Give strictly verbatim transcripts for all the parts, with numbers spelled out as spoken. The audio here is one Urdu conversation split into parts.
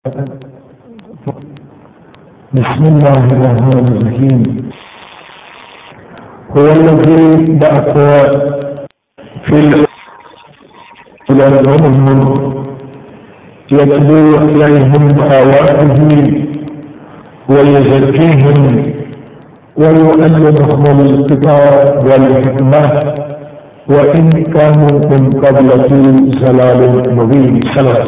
بسم الله الرحمن الرحيم. هو الذي بعث في الأمم يتلو عليهم آياته ويزكيهم ويعلمهم الكتاب والحكمة وإن كانوا من قبل في ضلال مبين. صلوات.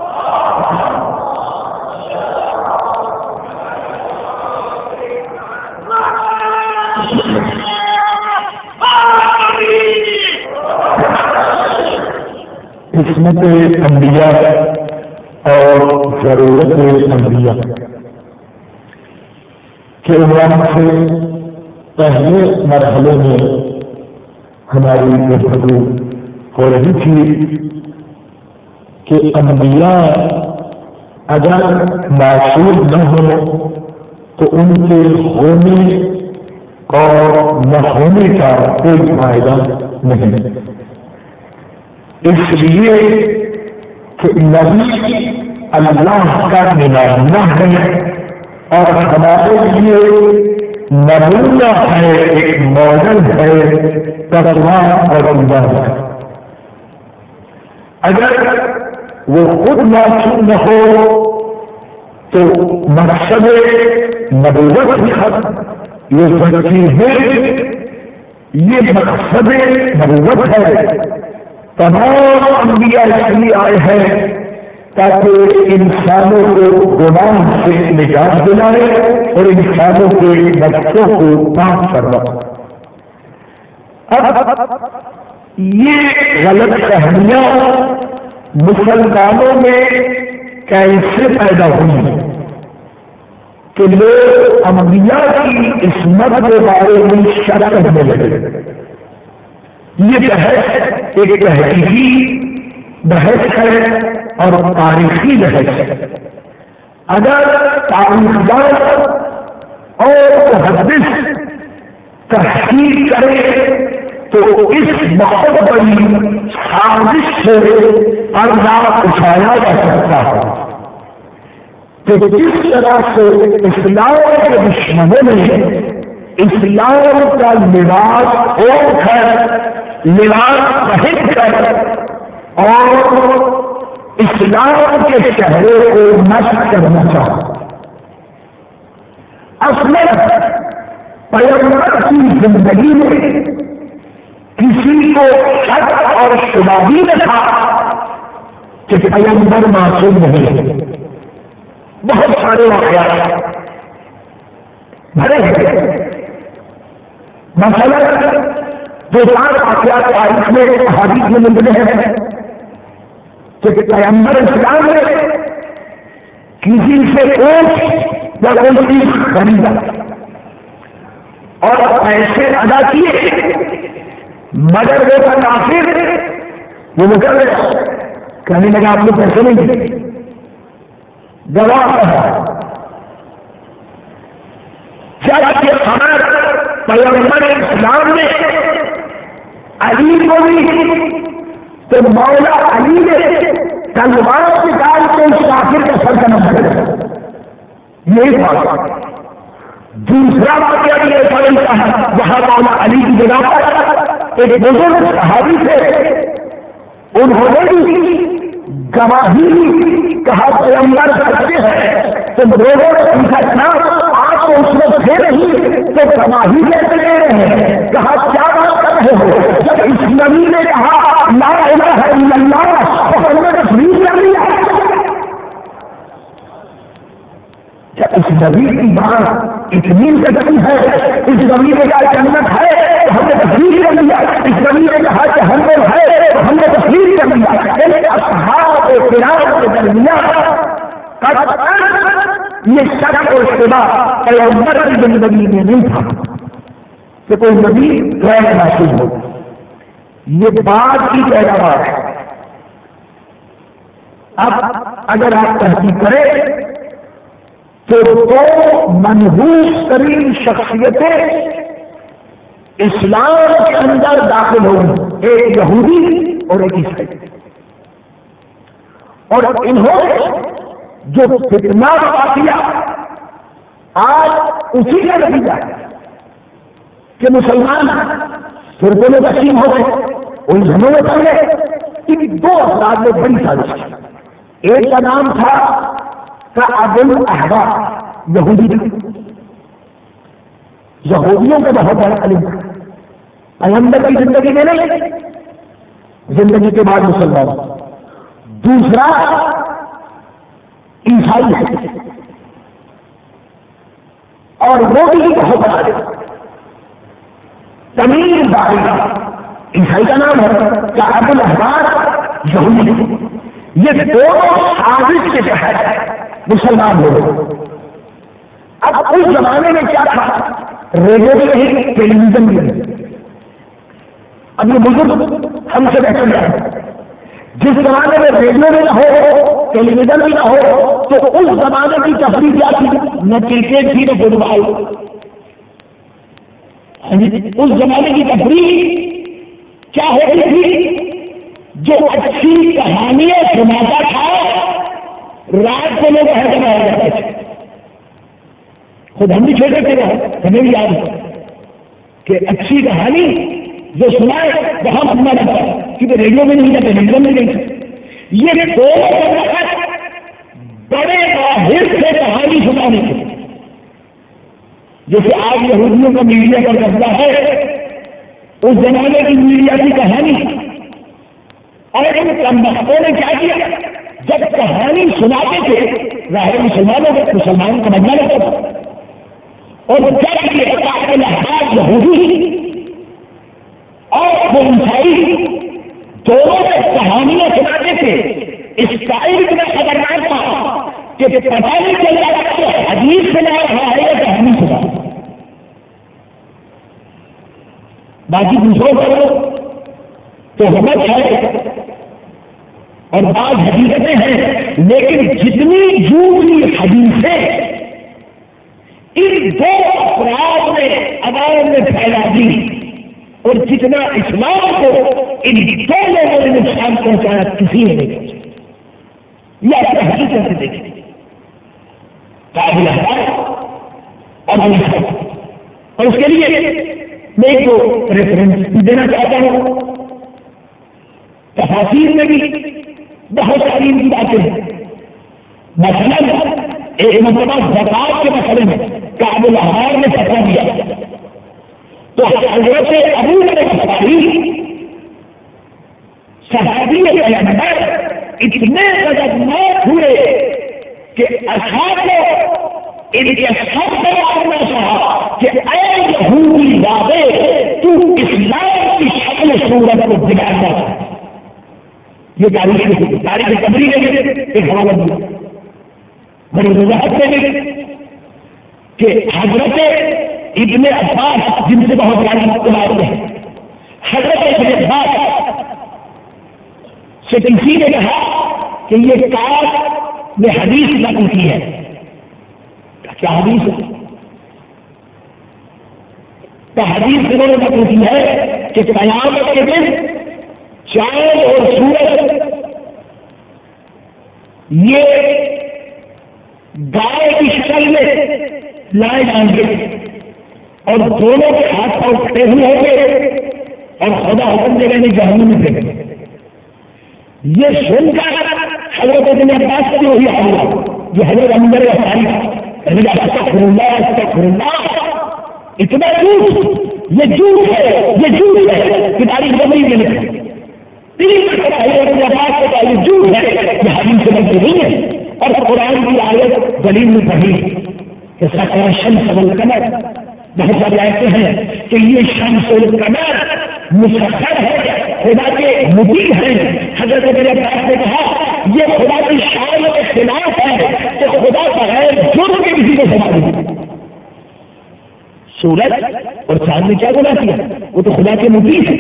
قسمت انبیاء اور ضرورت انبیاء کے عنوان سے پہلے مرحلے میں ہماری گفتگو ہو رہی تھی کہ انبیاء اگر معصوم نہ ہو تو ان کے ہونے اور نہ ہونے کا کوئی فائدہ نہیں، اس لیے کہ نبی اللہ کا نمائندہ ہے اور ہمارے لیے نمونہ ہے، ایک ماڈل ہے تقویٰ اور اللہ کا۔ اگر وہ خود معصوم نہ ہو تو مقصد نبوت یہ ذکی ہے، یہ مقصد نبوت ہے۔ تمام انبیاء اس لیے آئے ہیں تاکہ انسانوں کو گناہ سے نجات دلائے اور انسانوں کے نفسوں کو پاک کروائے۔ اب یہ غلط فہمیاں مسلمانوں میں کیسے پیدا ہوئی کہ لوگ انبیاء کی عصمت کے بارے میں شک کرنے لگے؟ یہ بحث ایک تحقیقی بحث ہے اور تاریخی بحث ہے۔ اگر تاریخدان اور محدث تحقیق کرے تو اس بہت بڑی سازش سے پردہ اٹھایا جا سکتا ہے کہ جس طرح سے اسلام کے دشمنوں نے اسلام کا لباس اوڑھ کر، لباس پہن کر اور اسلام کے چہرے کو نشر کرنا چاہا۔ اصلاً پیغمبر کی زندگی میں کسی کو شک اور شبہ بھی نہ تھا کہ پیغمبر معصوم نہیں ہے۔ بہت سارے واقعات بھرے ہیں، مثلا دو چار واقعات تاریخ میں حدیث میں ملتے ہیں کہ پیغمبر اسلام نے کسی سے اونٹ یا کوئی چیز خریدا اور پیسے ادا کیے، مگر وہ کافر وہ نکل گیا، کہنے لگا آپ کو پیسے نہیں دیے۔ گواہ ہے جب یہ خبر پیغمبر اسلام نے علی کو دی تو مولا علی نے تلوار نکال کے اس کافر کا سر قلم کر دیا۔ یہی بات دوسرا واقعہ بھی ایسا ملتا ہے، وہاں مولا علی کی جگہ پر ایک بزرگ صحابی تھے، انہوں نے بھی گواہی کہا پیغمبر کرتے ہیں تو لوگوں نے پوچھا تھا آپ تو اس وقت تھے نہیں تو گواہی کیسے لے رہے ہیں؟ کہا کیا بات کر رہے ہو؟ جب اس نبی نے کہا لا الہ الا اللہ تو ہم نے تصدیق کر لیا۔ جب اس نبی کی بات اتنی سچی ہے، اس نبی نے کہا جنت ہے تو ہم نے تصدیق کر لیا، اس نبی نے کہا جہنم ہے تو ہم نے تصدیق کر لیا۔ اصحاب کرام کے درمیان یہ شک اور شبہ پیغمبر کی زندگی میں نہیں تھا کہ کوئی نبی غیر معصوم ہو، یہ بات کی پیداوار ہے۔ اب اگر آپ تحقیق کریں تو دو منحوس ترین شخصیتیں اسلام کے اندر داخل ہوئی، ایک یہودی اور ایک عیسائی، اور انہوں نے جو فتنہ واقعہ آج اسی کا نتیجہ ہے کہ مسلمان فرقوں میں تقسیم ہو گئے، ان دھنوں میں پڑ گئے۔ ان دو افراد میں بڑی سازش کی۔ ایک کا نام تھا کعب الاحبار، یہودی، یہودیوں کا بہت بڑا علم تھا، پیغمبر کی زندگی میں نہیں، زندگی کے بعد مسلمان۔ دوسرا عیسائی ہے، اور وہ بھی بہت بڑا علم، تمیم داری، عیسائی کا نام ہے کعب الاحبار، یہودی۔ یہ دونوں سازش کے تحت مسلمان ہو گئے۔ اب اس زمانے میں کیا تھا، ریڈیو بھی نہیں، ٹیلی ویژن بھی نہیں۔ اب یہ بزرگ ہم سے بہتر ہے، جس زمانے میں ریڈیو بھی نہ ہو، ٹیلی ویژن بھی نہ ہو، تو اس زمانے کی تفریح کیا تھی، نہ کرکٹ تھی نہ فٹ بال۔ اس زمانے کی تفریح کیا ہوتی تھی، جو اچھی کہانیاں سناتا تھا رات کو لوگ ایسے رہ جاتے تھے۔ خود ہم بھی چھوٹے تھے، ہمیں بھی یاد ہے کہ اچھی کہانی جو سنائے وہاں بننا رہتا ہے، کیونکہ ریڈیو میں نہیں جاتے، ریڈیو میں نہیں جاتے۔ یہ دو بڑے ماہر سے کہانی سنانے کے، جیسے آج یہودیوں کا میڈیا پر قبضہ ہے، اس زمانے کی میڈیا کی کہانی۔ اور ان کمبختوں نے کیا کیا، جب کہانی سناتے تھے ظاہر مسلمانوں کو، مسلمان کو بننا لگتا تھا، اور جب یہ کعب الاحبار یہودی اور وہ عیسائی دونوں میں کہانیاں سناتے تھے، اسرائیل اتنا خطرناک تھا کہ پتہ نہیں چل رہا کہ حدیث سنا رہا ہے یا کہانی سنا۔ باقی دوسروں کو تو حکمت ہے اور بعض حقیقتیں ہیں، لیکن جتنی جھوٹی حدیثیں ان دو افراد نے عوام میں پھیلا دی، اور جتنا اسلام کو ان دو لوگوں نے نقصان پہنچایا کسی نے نہیں پہنچایا۔ یہ ایسا حقیقت سے دیکھیں قابل ہے اور اور اس کے لیے میں ایک ریفرنس دینا چاہتا ہوں۔ تفاسیر میں بھی بہت ساری ان کی باتیں ہیں، مثلاً ایک مرتبہ زکات کے مسئلے میں کعب الاحبار نے فتویٰ دیا تو حضرت ابو بکر صحابی پیغمبر اتنے غضبناک ہوئے کہ اصحاب کو ان کے سب سے کرنا چاہا کہ اے یہودی وعدے تو اسلام کی شکل صورت کو دکھانا۔ یہ تاریخ تاریخ قبری نے ایک حوالہ دیا، بڑی وضاحت سے کہ حضرت ابن عباس جن سے بہت بڑا مقبول ہے، حضرت ابن عباس سے کسی نے کہا کہ یہ کعب نے حدیث نقل کی ہے۔ کیا حدیث ہے؟ تو حدیث انہوں نے نقل کی ہے کہ قیامت کے دن چاند اور سورج یہ گائے کی شکل میں لائے جائیں گے اور دونوں کے ہاتھ پاؤں کھڑے ہوئے ہوں گے اور خدا حکم دے گا جہنم میں دے گا۔ یہ سن کر حضرت ابن عباس سے وہی حال ہوا، یہ حضرت اندر استغفر اللہ استغفر اللہ، اتنا جھوٹ، یہ جھوٹ ہے، یہ جھوٹ ہے کہ تاریخ قبری میں لکھا تین حضرت ابن عباس سے یہ جھوٹ ہے، یہ حدیث سے بنتی نہیں ہے۔ اور قرآن کی آیت دلیل میں پڑھی کہ سکر شمس والقمر، بہت ساری آیتیں ہیں کہ یہ شمس والقمر مسخر ہے، خدا کے مطیع ہیں۔ حضرت ابن عباس نے کہا یہ خدا کی شان کے خلاف ہے کہ خدا بغیر جرم کے کسی کو سزا نہیں۔ سورج اور چاند نے کیا گناہ کیا؟ وہ تو خدا کے مطیع ہے۔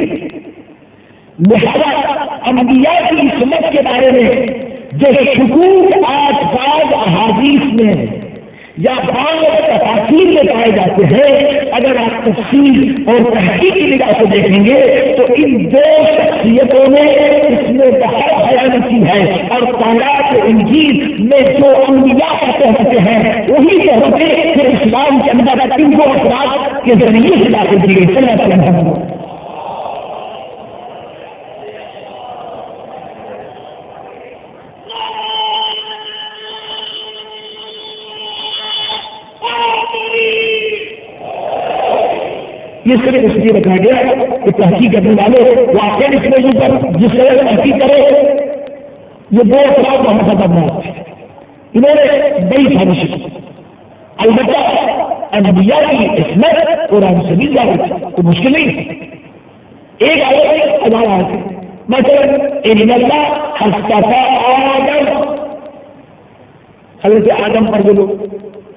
لہذا انبیاء کی عصمت کے بارے میں جو شکوک آج بعض احادیث میں یا بعض تفاصیل میں پائے جاتے ہیں، اگر آپ تفصیل اور تحقیق کی نگاہ سے دیکھیں گے تو ان دو شخصیتوں نے اس میں بہت بیان کی ہے، اور تورات و انجیل میں جو انبیاء کا کہتے ہیں وہی کہتے ہیں کہ اسلام کے اندر ان دو افراد کے ذریعے سے داخل کی گئی۔ صلی اللہ علیہ وسلم یہ صرف اس لیے بتایا گیا کہ تحقیق کرنے والے واقعی اس موضوع پر جس طرح سے تحقیق کرے یہ دو افراد بہت خطرناک تھے، انہوں نے بڑی سازش کی، البتہ انبیاء کی عصمت قرآن سے بھی ظاہر ہے تو مشکل نہیں۔ ایک آیت ہمارا مثلا ان اللہ اصطفی آدم، حضرت آدم پر جو لوگ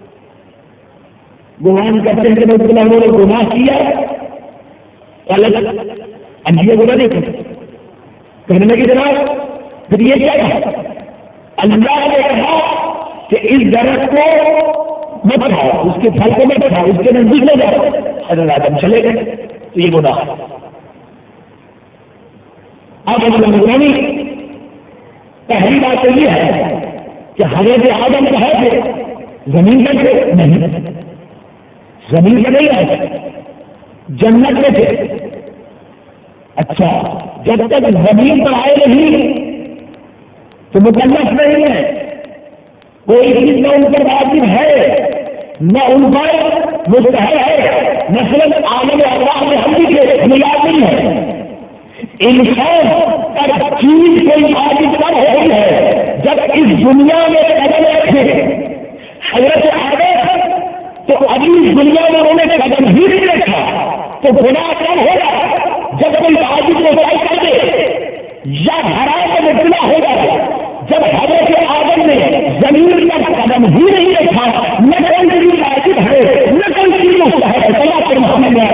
گمان کرتے ہیں کہ انہوں نے گناہ کیا غلط، انبیاء گناہ نہیں کرتے، کہنے لگے جناب پھر یہ کیا ہے؟ اللہ نے کہا کہ اس درخت کو مت کھاؤ، اس کے پھل کو مت کھاؤ، اس کے نزدیک نہ جاؤ، حضرت آدم چلے گئے تو یہ گناہ ہے۔ اب مسلمانی پہلی بات تو یہ ہے کہ حضرت آدم کہا تھے زمین پر تھے، نہیں زمین پر نہیں رہے، جنت میں تھے۔ اچھا جب تک زمین پر آئے نہیں تو مکلف نہیں ہے، کوئی چیز نہ ان پر واجب ہے نہ ان پر مستحب ہے، مثلاً عالم اللہ میں ہم بھی تھے ہمیں یاد نہیں ہے۔ انسان پر چیز کوئی واجب کب ہوئی ہے جب اس دنیا میں قدم رکھے۔ حضرت آدم تو ابھی اس دنیا میں انہوں نے قدم ہی نہیں رکھا تو گناہ کب ہوگا؟ جب کوئی واجب کو طے کر دے یا حرام میں مبتلا ہوگا۔ جب حضرت آدم نے زمین پر قدم ہی نہیں رکھا، نہ کوئی چیز واجب ہے نہ کوئی چیز مستحب ہے، اللہ کے محمد نے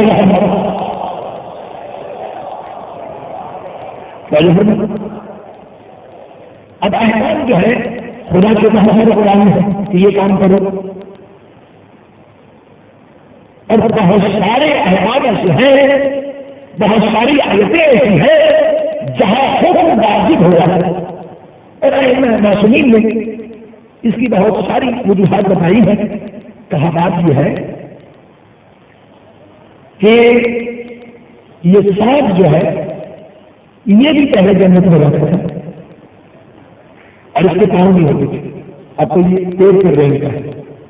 اب احکام جو ہے خدا کے محمد قرآن ہے کہ یہ کام کرو، اور بہت سارے احکام ایسے ہیں، بہت ساری آیتیں ایسی ہیں جہاں حکم واجب ہو رہا ہے۔ اور معصومین نے اس کی بہت ساری وجوہات بتائی ہیں۔ کہا بات یہ ہے کہ یہ سانپ جو ہے یہ بھی پہلے جنت میں رہتا تھا اور اس کے کام نہیں ہوتے تھے، اب تو یہ پیڑ پر رہتا ہے۔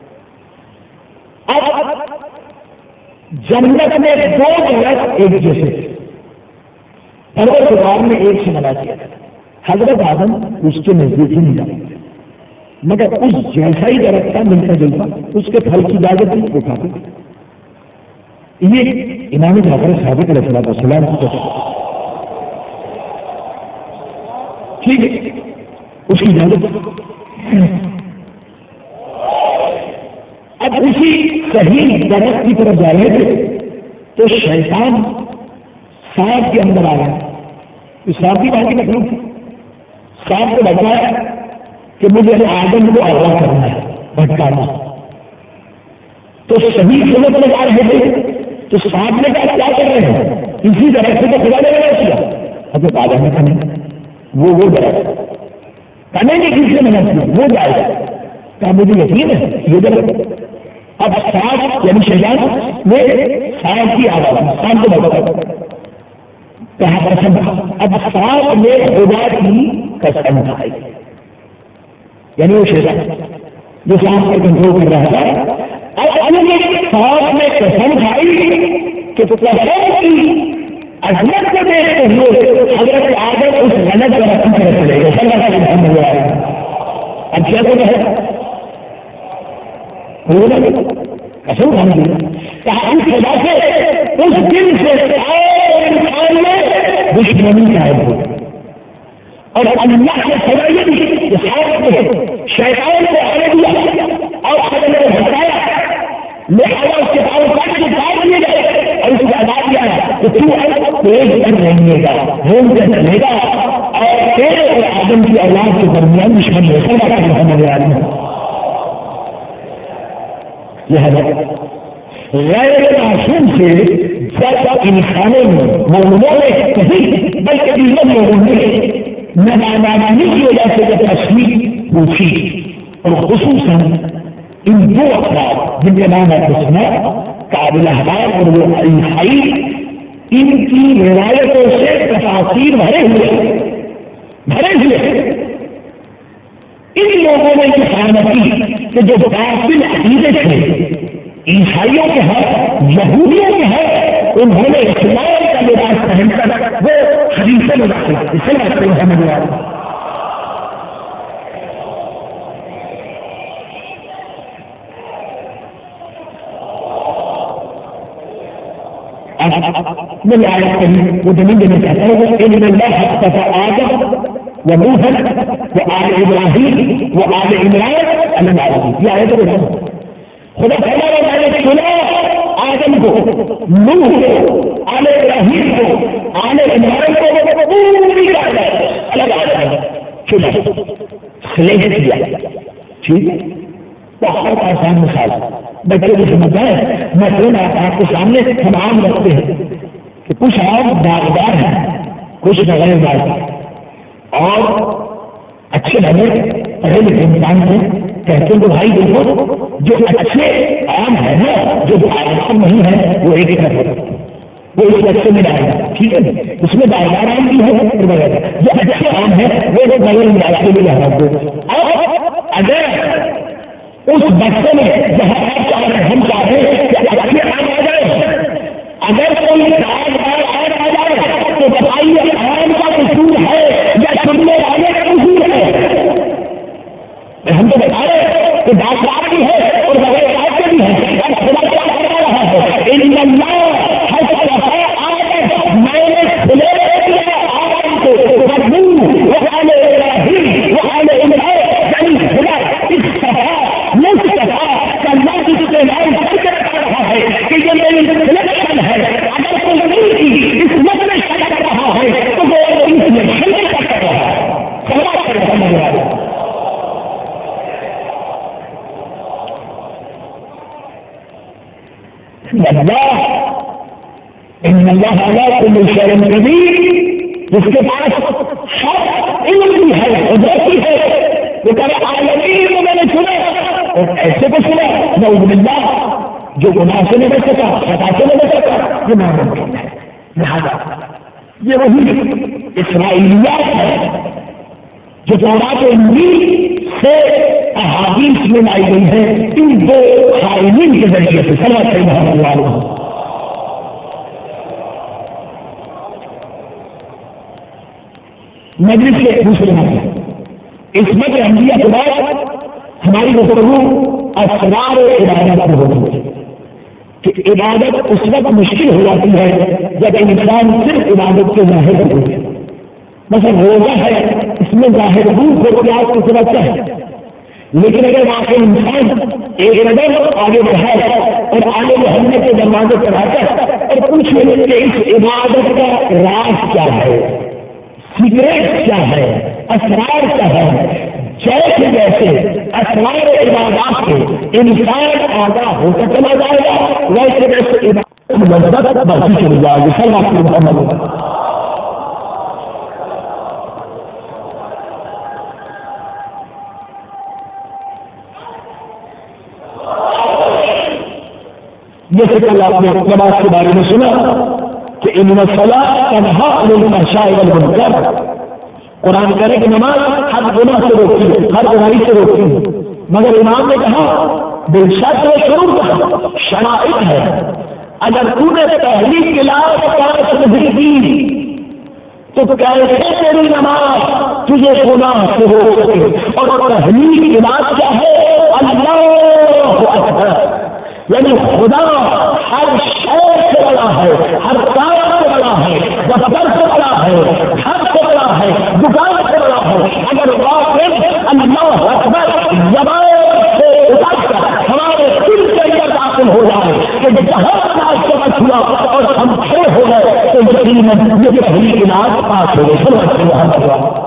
اب جنت میں دو درخت ایک جیسے تھے، پروردگار نے ایک سے منع کیا تھا، حضرت آدم اس کے نزدیک ہی نہیں جاتے تھے، مگر اس جیسا ہی درخت تھا ملتا جلتا، اس کے پھل کی اجازت نہیں کو کھاتے تھے۔ یہ امام جعفر صادق علیہ السلام کو ٹھیک ہے اس کی اجازت۔ اب اسی صحیح درخت کی طرف جا رہے تھے تو شیطان سانپ کے اندر آ گیا، اس سانپ کی بات کروں، سانپ کو بتایا کہ مجھے آدم کو اغوا کرنا ہے، بھٹکانا، تو صحیح سمجھ میں آ رہے تھے تو سانپ نے کہا کیا کر رہے ہیں، اسی درخت سے تو خدا نے منع کیا، حضرت آدم نے کہا وہ وہ درخت کہنے کے کس سے منع کیا وہ جائے گا، کہا مجھے یقین ہے یہ درخت۔ اب سانپ یعنی شیطان نے سانپ کی آواز سانپ کو بتا کہا قسم، اب سانپ نے خدا کی قسم کھائی، یعنی وہ شیطان جو سانپ پر کنٹرول کر رہا تھا، اب سانپ نے قسم کھائی کہ قسم کی عظمت کو دیکھتے ہوئے حضرت آدم اس غلط رقم پر چلے گئے۔ اب کیا تو ہے قسم کھانے کہا اس وجہ سے اس دن سے انسان میں دشمنی قائم ہو، اور اللہ نے خدا یہ بھی شیطان کو آنے دیا اور آدم نے بھٹکایا، لہٰذا اس کے تعلقات کے ساتھ لیے گئے اور اس کا آزاد کیا ہے کہ تو تیز کر رہے گا ہوم کر رہے گا اور تیرے اور آدم کی اولاد کے درمیان دشمنی ہے۔ یہ ہے غیر معصوم سے زیادہ انسانوں میں مومنوں میں نہیں بلکہ لوگوں میں نادانی کی وجہ سے جب تشریح پوچھی اور خصوصاً ان دو افراد جن کے نام ہے حسنہ قابل احباب اور وہ عیسائی ان کی روایتوں سے تفاصیر بھرے ہوئے بھرے ہوئے ان لوگوں نے یہ خیانت کی کہ جو باطل عقیدے تھے عیسائیوں کے ہیں یہودیوں کے ہیں انہوں نے اسلام کا لباس پہن کر وہ حدیثیں میں داخل اسے کرتے ہیں ہمیں میں آیا کہیں وہ زمین میں کہتا ہے ان اللہ اصطفى آدم ونوحا وآل ابراہیم وآل عمران علی العالمین. یہ آیت ہے خدا تعالیٰ نے میں نے چنا آدم کو نوح کو آل ابراہیم کو آل عمران کو پوری الگ الگ چنا سلیکٹ کیا. ٹھیک ہے بہت آسان مثال بچے کو سمجھتا ہے. میں دونوں آپ کے سامنے ہم عام رکھتے ہیں کہ کچھ آم داغدار ہیں کچھ بغیر داغدار اور اچھے بنے پڑھے لکھے انسان ہیں کہتے ہیں تو بھائی دیکھو جو اچھے آم ہے نا جو آم نہیں ہے وہ ایک ایک رکھے وہ اس اچھے میں ڈالے گا. ٹھیک ہے اس میں داغدار آم بھی ہے اور بغیر جو اچھے آم ہے وہ لوگ بغیر میں ڈالتے بھی ڈالتے. اور اگر اس بچے میں جہاں آپ چاہ رہے ہم چاہتے ہیں اچھے آم آ جائے اگر کوئی داغدار آم آ جائے تو بتائیے آم کا قصور ہے یا چننے والے کا قصور ہے؟ ہم تو بتا رہے ہیں کہ داغدار بھی ہے اور بغیر داغ کے بھی ہے. خدا کیا بتا رہا ہے ان اللہ میں نے کھلے دیا آم کو وآل ابراہیم وآل عمران یعنی خدا اس طرح اللہ کی استعمال کر کے بتا رہا ہے کہ یہ میری سلیکشن ہے. اگر کوئی نہیں کی اس مسئلے سے کر رہا ہے تو وہ اس میں شامل کر رہا ہے. سوال کر رہا ہے اللہ ان اللہ علی کل شیء قدیر جس کے پاس سب علم بھی ہے قدرت بھی ہے وہ کہہ عالمین میں نے سنا اور ایسے کو سنا نعوذ باللہ جو گناہ سے نہیں بچ سکا خطا سے نہیں بچ سکا یہ ناممکن ہے. لہٰذا یہ وہی اسرائیلیات ہے جو تورات و انجیل سے احادیث میں لائی گئی ہے ان دو خائنین کے ذریعے سے. صلوات محمد علیہ مجلس کے دوسرے مسئلے اس میں انبیاء کے بعد ہماری گفتگو اسرار عبادت پر ہوتی ہے کہ عبادت اس وقت مشکل ہو جاتی ہے جب انسان صرف عبادت کے ظاہر ہوتی ہے. مثلا روزہ ہے اس میں ظاہر روح کو کیا اس وقت ہے لیکن اگر واقعی انسان ایک قدم آگے بڑھائے اور آگے بڑھنے کے دروازے پر آتا ہے اور پوچھ لیں کہ اس عبادت کا راز کیا ہے سیکریٹ کیا ہے اسرار کیا ہے جیسے جیسے اسرار عبادات سے انسان آگاہ ہوتا چلا جائے گا ویسے ویسے عبادت بڑھتی چلی جائے گی. صلوات محمد جیسے کہ آپ نے نماز کے بارے میں سنا کہ ان الصلاۃ تنہی عن الفحشاء والمنکر. قرآن کہہ رہے کہ نماز ہر گناہ سے روکتی ہے ہر برائی سے روکتی ہے مگر امام نے کہا بے شک شروع شرائط ہے. اگر تو نے پہلی کلاس پانچ نہیں کی تو کیسے تیری نماز تجھے گناہ سے روک سکے. اور پہلی کلاس کیا ہے اللہ اکبر یعنی خدا ہر شے سے بڑا ہے ہر کام سے بڑا ہے دفتر سے بڑا ہے گھر سے بڑا ہے دکان سے بڑا ہے. اگر واقعی اللہ اکبر زبان سے اتر کر ہمارے دل کے اندر داخل ہو جائے کہ جہاں نماز سے بچ ہوا اور ہم کھڑے ہو گئے تو یقیناً یہ پہلی علاج پاس ہو گئے.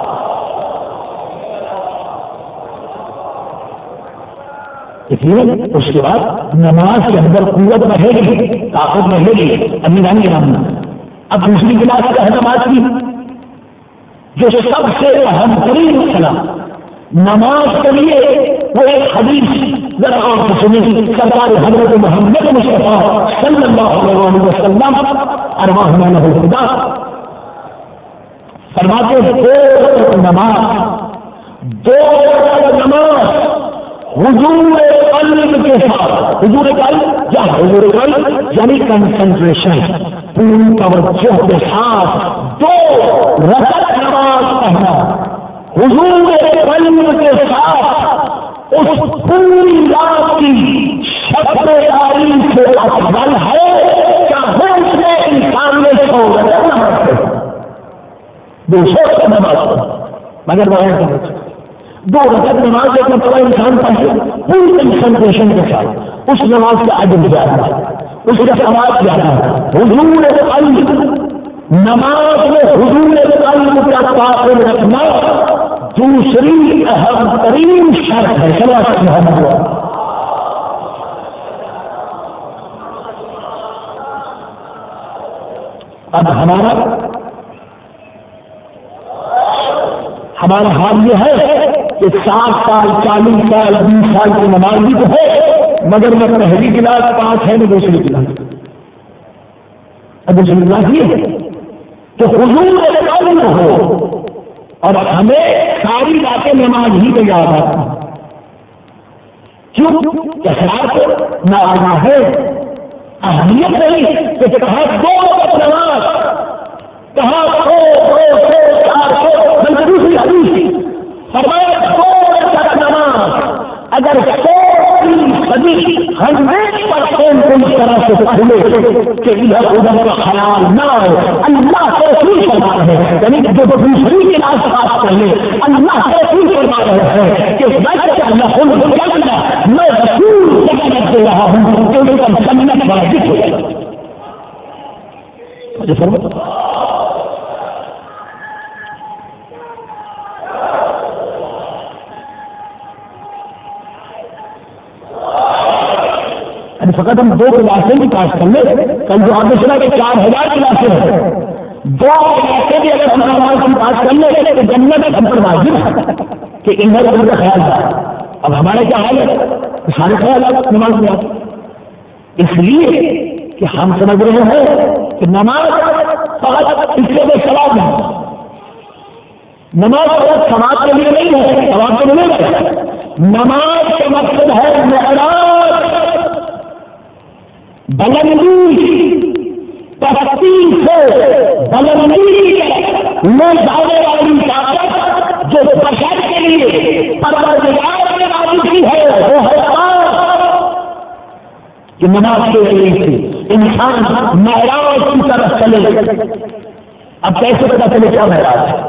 اس لیے اس کے بعد نماز کے اندر قوت رہے گی، طاقت رہے گی. امیران کے نام. اب دوسری کلاس کا ہے نماز کی جو سب سے اہم ترین مسئلہ نماز کے لیے وہ ایک حدیث ذرا اور سنیں. سرکار حضرت محمد مصطفیٰ صلی اللہ علیہ وسلم ارواح له الهدى فرماتے ہیں دو نماز دو نماز حضور قلب کے ساتھ. حضور قلب یا حضور قلب یعنی کنسنٹریشن، پوری توجہ کے ساتھ دو رکعت نماز پڑھنا حضور قلب کے ساتھ اس پوری رات کی شب داری سے افضل ہے. چاہے اس میں انسان نے سو دو سو نماز مگر بغیر دو رکعت نماز ایک مرتبہ انسان پڑھے پوری کنسنٹریشن کے ساتھ اس نماز کا عدد زیادہ ہے، اس کا ثواب زیادہ ہے. حضور قلب نماز میں حضور قلب کا تعاقب رکھنا دوسری اہم ترین شرط ہے. محمد اب ہمارا ہمارا حال یہ ہے کہ سات سال چالیس سال بیس سال کی نماز بھی تو ہے مگر میں پہلی کلاس پانچ ہے نہ دوسری کلاس. اب دوسری کلاس یہ ہے کہ حضور قلب ہو اور ہمیں ساری باتیں نماز ہی میں یاد آتی. کیوں اخلاق نہ آنا ہے، اہمیت نہیں کہ کہاں دو نماز کہاں سو دو سو چار سو بلکہ دوسری حدیث فرمایا دو رکعت نماز اگر سو صدی ہنڈریڈ پرسینٹ اس طرح سے پہلے کہ ادھر ادھر کا خیال نہ ہو اللہ کے رسول فرما رہے ہیں، یعنی کہ جو دوسری کے آس پاس پہلے اللہ کے رسول فرما رہے ہیں کہ میں اللہ خود میں رسول سنت دے رہا ہوں کہ ان کا سنت واجب ہو جائے. فقط ہم دو کلاسیں بھی پاس کر لیں. کل جو آگے سنا کہ چار ہزار کلاسیں ہیں، دو کلاسیں بھی اگر ہم نماز کی پاس کر لیں تو جنت ہم پر واجب ہے کہ انہیں ان کا خیال رکھا. اب ہمارے کیا حال ہے؟ سارے خیالات نماز میں آتے اس لیے کہ ہم سمجھ رہے ہیں کہ نماز فقط اس کے لیے ثواب ہے. نماز فقط ثواب کے لیے نہیں ہے، ثواب تو ملے گا. نماز کا مقصد ہے معراج، بلندی، تفتیش سے بلندی میں جانے والی طاقت جو بشر کے لیے پروردگار نے نازل کی ہے وہ ہے کہ نماز کے لیے انسان معراج کی طرف چلے. اب کیسے پتا چلے کیا معراج ہے؟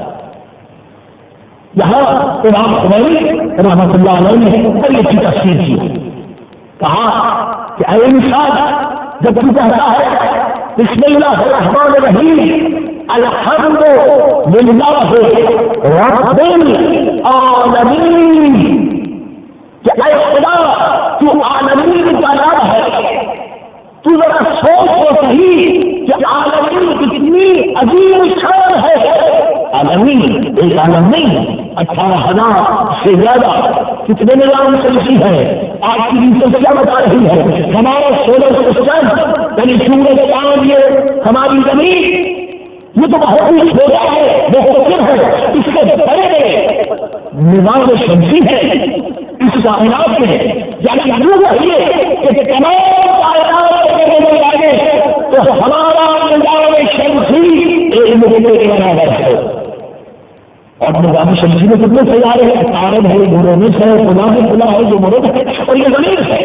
یہاں امام خمینی رحمۃ اللہ علیہ نے بڑی اچھی تفسیر کی. کہا کہ اے انسان جب تو کہتا ہے بسم اللہ الرحمن الرحیم الحمد للہ رب العالمین کہ اے خدا تو عالمین کا نام ہے. تو ذرا سوچ تو صحیح کہ عالمین کتنی عظیم شان ہے. عالمین ایک عالم نہیں، اٹھارہ ہزار سے زیادہ کتنے نظام چلتی ہے. آج کی کیا بتا رہی ہے ہمارا سولر سسٹم یعنی سورج چاند یہ ہماری زمین یہ تو بہت ہی چھوٹا ہے، بہت ہے. اس کے بڑے نظام شمسی ہے اس کائنات میں، یعنی یہ کہ تمام کائنات لگے تو ہمارا نظام شمسی ایک مہینے کے برابر ہے. اور نظام شمسی میں کتنے سیارے ہیں؟ تارن ہے، یورینس ہے، خلا ہے خلا ہے جو مرد ہے اور یہ زمین ہے.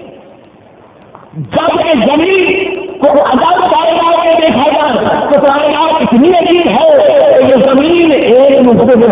جب یہ زمین کو اگر کائنات میں دیکھا جائے تو کائنات اتنی عجیب ہے کہ یہ زمین ایک نقطے میں.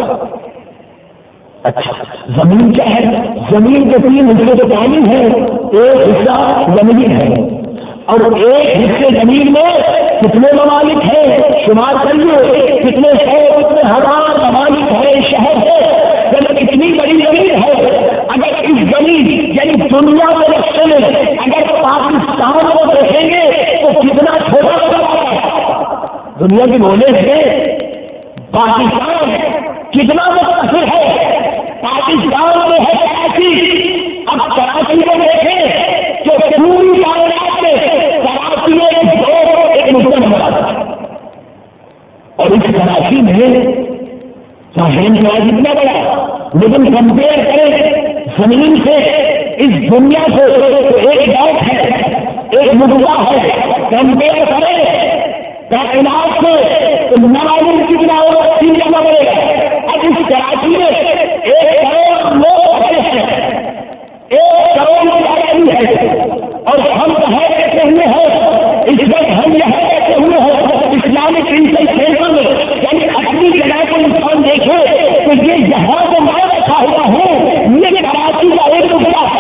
اچھا زمین کیا ہے؟ زمین کے تین حصے تو پانی ہے، ایک حصہ زمین ہے اور ایک حصے زمین میں کتنے ممالک ہیں شمار کریے، کتنے سو کتنے ہزار ممالک ہے، شہر ہے. جب اتنی بڑی زمین ہے اگر اس زمین یعنی دنیا میں رکھتے ہیں اگر پاکستان کو دیکھیں گے تو کتنا چھوٹا ہوگا. دنیا کی بولے سے پاکستان کتنا مختصر ہے. پاکستان میں ہے کراچی. اب کراچی میں دیکھیں کہ پوری کائنات میں کراچی ایک مسلم بنا اور اس کراچی میں شاہین شہر اتنا بڑا لیکن کمپیئر کریں زمین سے اس دنیا سے ایک گاؤں ہے ایک مدعا ہے. کمپیئر کریں کائنات سے نامعلوم کتنا ہوگا تین جمع پڑے گا. اب اس کراچی میں ایک کروڑ لوگ رہتے ہیں ایک کروڑ کی آبادی ہے اور ہم کہاں بیٹھے ہوئے ہیں اس وقت ہم یہاں بیٹھے ہوئے ہیں اسلامک انسٹیٹیوشن میں. یعنی اپنی جگہ کو انسان دیکھے کہ یہ جہاں سے میں بیٹھا ہوا ہوں یہ کراچی کا ایک ٹکڑا.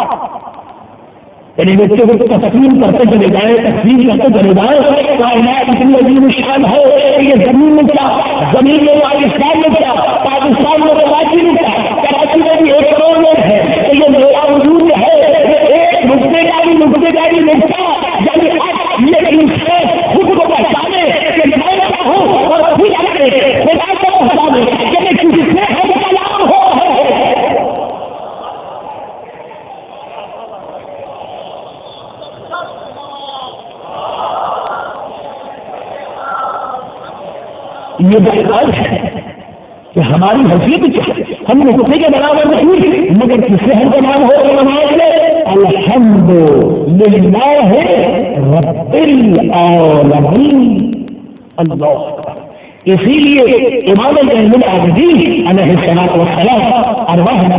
یعنی بچوں کو تقسیم کرتے چلے جائیں تقسیم کرتے چلے جائیں کائنات اتنی عظیم شان ہے کہ یہ زمین میں کیا زمین میں پاکستان میں کیا پاکستان میں کراچی میں کیا کراچی میں بھی ایک کروڑ لوگ ہے تو یہ میرا وجود ہے ایک نقطے کا بھی نقطے کا بھی نقطہ. یعنی یہ انسان خود کو پہچانے کہ میں کیا ہوں اور خود اپنے خدا کو پہچانے کہ کسی سے ہم کلام ہو ہے. یہ بات ہے کہ ہماری حیثیت کیا ہم نقطے کے برابر نہیں مگر کس سے ہم کا نام ہو نماز میں الحمد للہ رب العالمین اللہ. اسی لیے امام زین العابدین علیہ الصلوۃ والسلام ارواح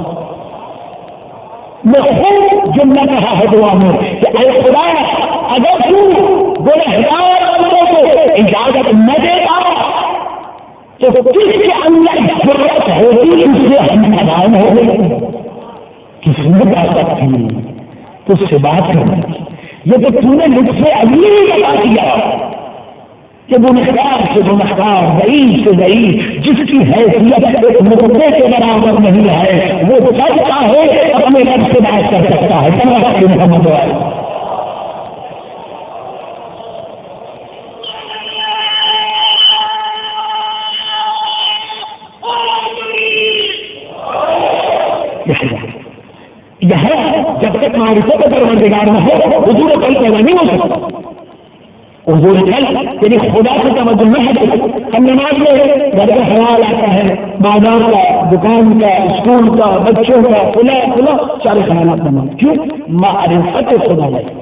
میں خوب جملہ کہا ہے دعا میں کہ اے خدا اگر تو گنہگار بندوں کو اجازت نہ دے گا تو کس کے اندر ضرورت ہوگی اس سے ہم نادان ہو گئے. کس نے طاقت تھی تو اس سے بات کرنا. یہ تو تم نے مجھ سے ابھی بتا دیا کہ گنہگار سے گنہگار ضعیف سے ضعیف جس کی حیثیت ایک نقطے کے برابر نہیں ہے وہ سب ہے اپنے رب سے بات کر سکتا ہے. محمد یہاں جب تک معرفت پروردگار نہ ہو حضور کل پیدا نہیں ہو سکتا. حضور کل یعنی خدا سے توجہ نہ ہے. ہم نماز میں گھر کا خیال آتا ہے بازار کا دکان کا اسکول کا بچوں کا کھلا کھلا سارے خیالات نماز کیوں معرفت خدا ہے.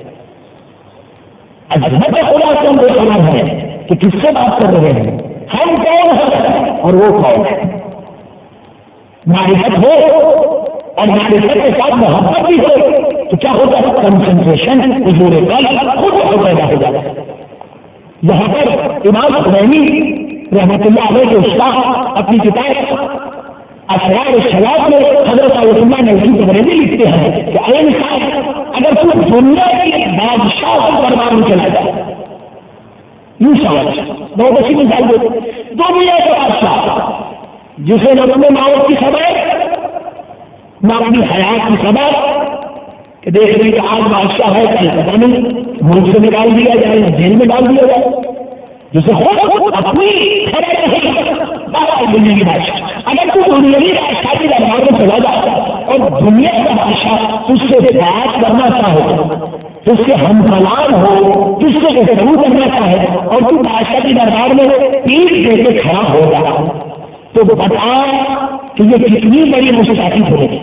عظمت خدا سے ہم دیکھنا ہے کہ کس سے بات کر رہے ہیں ہم کون ہیں اور وہ کون ہے. معرفت ہو اور معرفت کے ساتھ محبت بھی ہو تو کیا ہوتا ہے کنسنٹریشن حضور کل خود پیدا ہو جاتا ہے. یہاں پر امام خمینی رحمۃ اللہ علیہ کے استاد اپنی کتاب اسرار الشباب میں حضرت عثمان نظری بریلوی لکھتے ہیں کہ اے انسان اگر تو دنیا کی بادشاہ کو دربار میں چلا جائے یوں سمجھ بہت اچھی مثال دیتے دنیا کا بادشاہ جسے نہ اپنے ماؤں کی خبر نہ اپنی حیات کی خبر کہ دیکھ رہے کہ آج بادشاہ ہے کل پتا نہیں ملک سے نکال دیا جائے جیل میں ڈال دیا جائے جسے خود اپنی خبر نہیں دنیا کی بادشاہ. اگر تو دنیاوی بادشاہ کی دربار میں چلا جاتا اور دنیا کا بادشاہ اس سے بات کرنا چاہے اس کے ہم کلام ہو جس سے گفتگو کرنا چاہے اور تو بادشاہ کی دربار میں پیٹ دے کے کھڑا ہو جائے تو بتا کہ یہ کتنی بڑی مشکل ہوگی.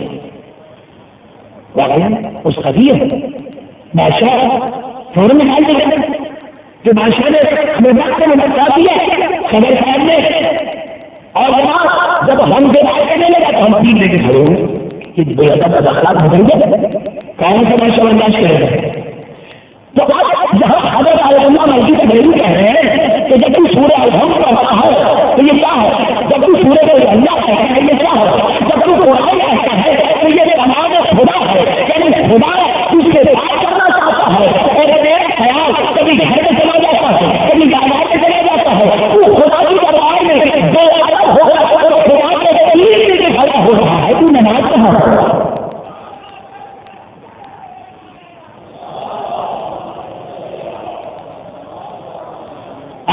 اس قدیر بادشاہ فوراً نکال دیا کہ بادشاہ نے ہمیں وقت میں بتا دیا صدر صاحب نے اور جب ہم سے بات کرنے لگا تو ہم تین دے کے کھڑے ہوئے کہ بے ادب اخلاق بدل گئے کون سا بادشاہ برداشت کرے گا. تو جہاں حضرت علامہ مسجد بریلوی کہہ رہے ہیں کہ جب تم سورہ الحمد پڑھتا ہے تو یہ کیا ہے جب تم سورہ اللہ کہتا ہے یہ کیا ہے جب تم قرآن کہتا ہے تو یہ تمام خدا ہے یعنی خدا اس سے بات کرنا چاہتا ہے اور ایک خیال کبھی گھر میں چلا جاتا ہے کبھی جائیداد میں چلا جاتا ہے تو خدا کی دربار میں بے ادب ہو رہا ہے اور خدا کے تین کے کھڑا ہو رہا ہے تو نماز کہاں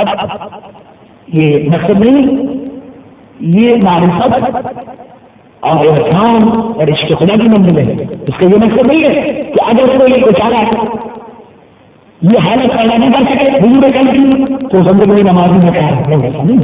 اب یہ مقصد نہیں، یہ معرفت اور احسان اور عشق خدا کی منزل ہے. اس کا یہ مقصد نہیں ہے کہ اگر کوئی بیچارہ یہ حالت پیدا نہیں کر سکے حضور کل کی تو سمجھے کوئی نمازی میں کہا نہیں.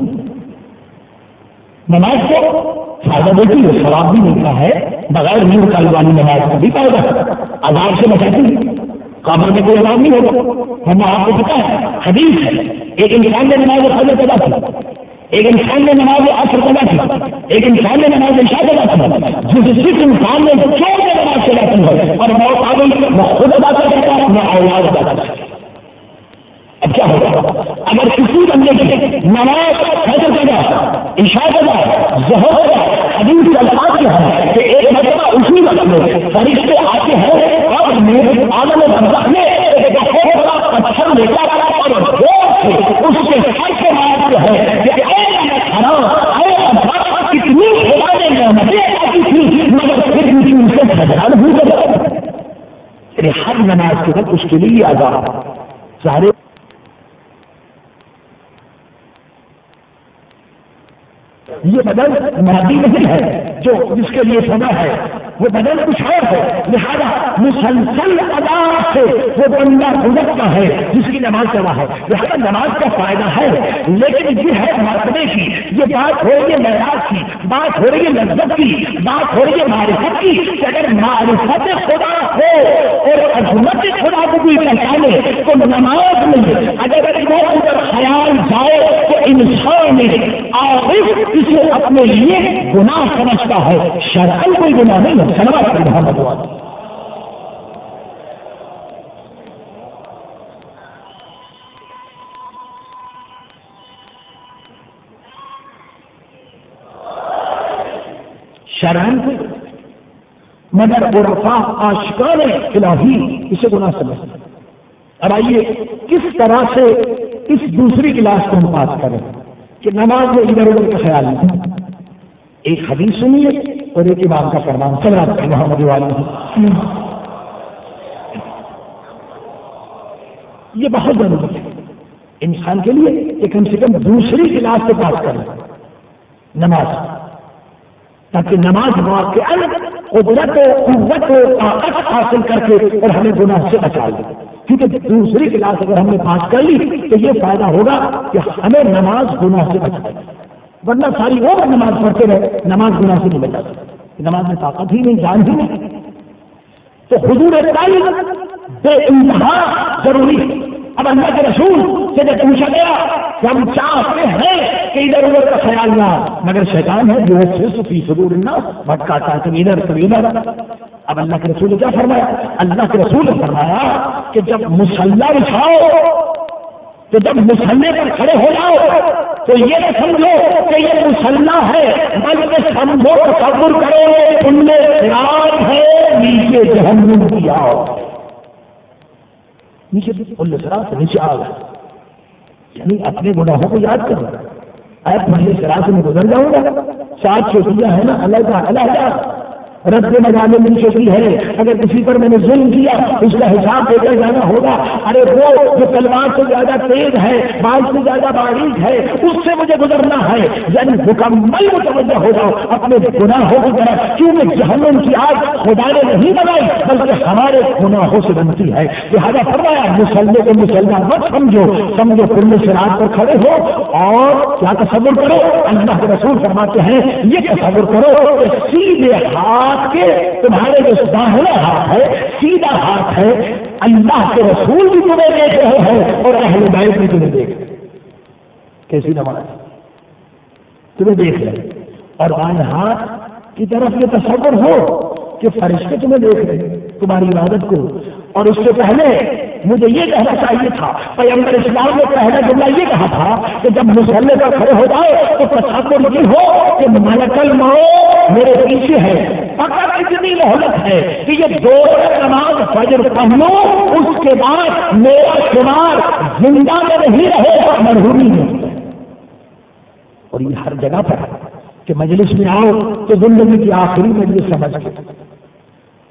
نماز کو فائدہ دیتی ہے، ثواب بھی ملتا ہے، بغیر نہیں نکالنے والی نماز کا بھی فائدہ، عذاب سے بچاتی ہے، قبر میں کوئی عذاب نہیں ہوگا. ہم آپ کو پتا ہے حدیث ہے، ایک انسان نے نماز فجر ادا کی، ایک انسان نے نماز عصر ادا کی، ایک انسان نے نماز عشاء ادا کی. جس جس انسان نے جو نماز ادا کی ہے اور موت آ گئی نہ خود ادا کر سکتا نہ اولاد ادا کر سکتا. اب کیا ہوگا اگر کسی بندے کی نماز فجر ادا، عشاء ادا، ظہر ادا، حدیث الفاظ کے ہیں کہ ایک مرتبہ اسی وقت میں فرشتے آتے ہیں اور میرے عالم برزخ میں پتھر لے کر اور اس کے سر سے مارتے ہیں کہ اے حرام، اے اللہ، کتنی خدا نے نعمتیں آتی تھی مگر پھر بھی ان سے بھجان ہو گئے. ہر نماز کے وقت اس کے لیے آزاد سارے یہ بدل مادی نہیں ہے جو جس کے لیے سنا ہے، وہ بدل کچھ اور ہے. لہذا مسلسل ادا سے وہ بندہ گزرتا ہے جس کی نماز چلا ہے. لہذا نماز کا فائدہ ہے، لیکن یہ ہے مرتبے کی. یہ بات ہو رہی ہے معراج کی، بات ہو رہی ہے لذت کی، بات ہو رہی ہے معرفت کی کہ اگر معرفت خدا ہو اور عظمت خدا کو کوئی پہچانے تو نماز میں اگر اندر خیال جائے تو انسان عارف اسے اپنے لیے گناہ سمجھتا ہے. شرعاً کوئی گناہ نہیں ہے. صلوات محمد والے شرعاً کوئی مگر عرفاء عاشقان الہی اسے گناہ سمجھتا ہے. اب آئیے کس طرح سے اس دوسری کلاس کو ہم پاس کریں کہ نماز میں ادھر ادھر کا خیال نہیں. ایک حدیث سنیے اور ایک امام کا فرمان. صلوات محمد والے یہ بہت ضروری ہے انسان کے لیے کہ کم سے کم دوسری کلاس سے پاس کریں نماز، تاکہ نماز واقعاً قدرت و قوت و طاقت حاصل کر کے اور ہمیں گناہ سے بچا لے. کیونکہ دوسری کلاس اگر ہم نے پاس کر لی تو یہ فائدہ ہوگا کہ ہمیں نماز گناہ سے بچا لے. ورنہ ساری عمر نماز پڑھتے رہے نماز گناہ سے نہیں بچا سکتے. نماز میں طاقت ہی نہیں، جان ہی نہیں. تو حضور تعلیم بے انتہا ضروری ہے. اب اللہ کے رسول سے جب پوچھا گیا کہ ہم چاہتے ہیں کہ ادھر ادھر کا خیال نہ، مگر شیطان ہے جو ہے صدور الناس بھٹکاتا ہے کبھی ادھر کبھی ادھر. اب اللہ کے رسول نے کیا فرمایا؟ اللہ کے رسول نے فرمایا کہ جب مصلی بچھاؤ تو جب مصلی پر کھڑے ہو جاؤ تو یہ نہ سمجھو کہ یہ مصلی ہے، بلکہ سمجھو تصور کرو ان میں خیال ہے نیچے جہنم کی آؤ، نیچے الصراط نیچے آ گئے. یعنی اپنے گناہوں کو یاد کرو. ایپ مجھے صراط میں گزر جاؤں گا. سات چوٹیاں ہیں نا اللہ کا اللہ رد لگانے میں چوٹی ہے. اگر کسی پر میں نے ظلم کیا اس کا حساب دے کر جانا ہوگا. ارے وہ جو تلوار سے زیادہ تیز ہے، بال سے زیادہ باریک ہے، اس سے مجھے گزرنا ہے. یعنی مکمل متوجہ ہو جاؤ اپنے گناہوں کی طرف، کیونکہ جہنم کی آگ خدا نے نہیں بنائی بلکہ ہمارے گناہوں سے بنتی ہے. لہٰذا فرمایا مسلمان کو مسلمان مت سمجھو، سمجھو کل صراط پر کھڑے ہو اور کیا تصور کرو. اللہ کے رسول فرماتے ہیں یہ تصور کرو کہ سیدھے ہاتھ کے تمہارے جو داہنا ہاتھ ہے، سیدھا ہاتھ ہے، اللہ کے رسول بھی تمہیں دیکھ رہے ہیں اور اہل بیت بھی تمہیں دیکھ رہے. کیسی نماز تمہیں دیکھ رہے اور بائیں ہاتھ کی طرف یہ تصور ہو کہ فرشتے تمہیں دیکھ رہے ہیں تمہاری عبادت کو. اور اس سے پہلے مجھے یہ کہنا چاہیے تھا، پیغمبر اسلام نے پہلا جملہ یہ کہا تھا کہ جب مصلی پر کھڑے ہو جائے تو تصور یہ ہو کہ ملک الموت میرے پیچھے ہے. پتہ اتنی مہلت ہے کہ یہ دو نماز فجر پڑھ لو، اس کے بعد میرا شمار زندہ میں نہیں رہے گا، مرحومی میں. اور یہ ہر جگہ پر کہ مجلس میں آؤ تو زندگی کی آخری مجلس سمجھ کے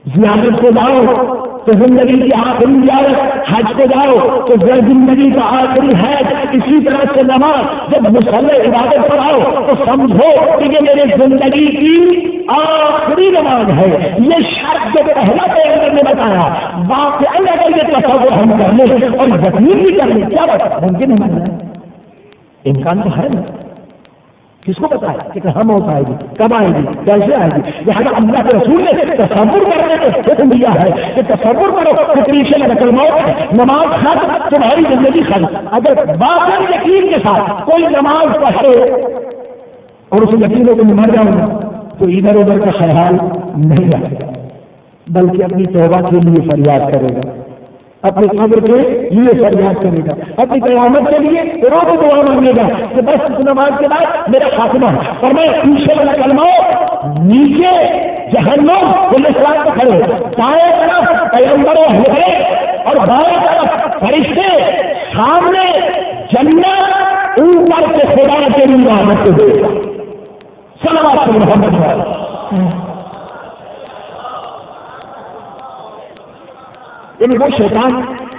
زیارت کو جاؤ تو زندگی کی آخری زیارت، حج کو جاؤ تو زندگی کا آخری حج، اسی طرح سے نماز جب مصلی عبادت پر آؤ تو سمجھو کہ یہ میری زندگی کی آخری نماز ہے۔ یہ شرط جو پہلا پیغمبر نے بتایا، واقعی اگر یہ تصور ہم کر لیں اور یقین بھی کر لیں، کیا بات ممکن ہے؟ امکان تو ہے نا، کس کو پتا ہے کہ ہم ہوتا آئے گی، کب آئے گی، کیسے آئے گی؟ لہٰذا اللہ کے رسول نے تصور کرنے کا حکم دیا ہے کہ تصور کرو کہ پیچھے نقل موت ہے، نماز ختم، تمہاری زندگی ختم۔ اگر باطن یقین کے ساتھ کوئی نماز پڑھے اور اس یقین کو مر جاؤں گا تو ادھر ادھر کا خیال نہیں رہے گا، بلکہ اپنی توبہ کے لیے فریاد کرے گا، اپنے قبر کے لیے فریاد کرے گا، اپنی قیامت کے لیے روز دعا مانگے گا کہ بس اس نماز کے بعد میرا خاتمہ ہے۔ اور میں پیچھے والا کلمہ نیچے جہنم پولیس رات کو کھڑے، دائیں طرف پیغمبروں ہوئے اور بائیں طرف فرشتے، سامنے جنت، اوپر سے خدا کے لیے رحمت کو دے گا۔ صلوات محمد علیہ۔ یعنی وہ شیطان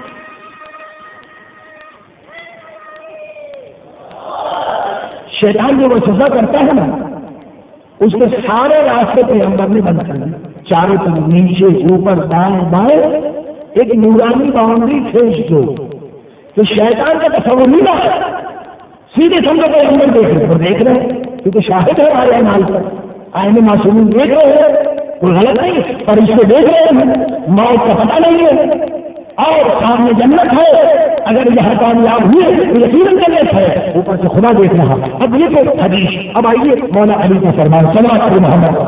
شیطان جو وہ سزا کرتا ہے نا، اس کے سارے راستے پیغمبر نے بند کر دیے، چاروں طرف نیچے اوپر دائیں بائیں ایک نورانی باؤنڈری کھینچ دو کہ شیطان کا تصور نہیں رہا، سیدھے سمجھو پیغمبر دیکھ رہے اور دیکھ رہے ہیں کیونکہ شاہد ہے ہمارے اعمال پر، آئین معصومین دیکھ رہے ہیں، کوئی غلط نہیں، فرشتے دیکھ رہے ہیں، موت کا پتہ نہیں ہے، اور سامنے جنت ہے، اگر یہ کامیاب ہوئے تو یقیناً جنت ہے، اوپر سے خدا دیکھ رہا۔ اب یہ تو حدیث، اب آئیے مولا علی کا فرمان، صلوات علی محمد۔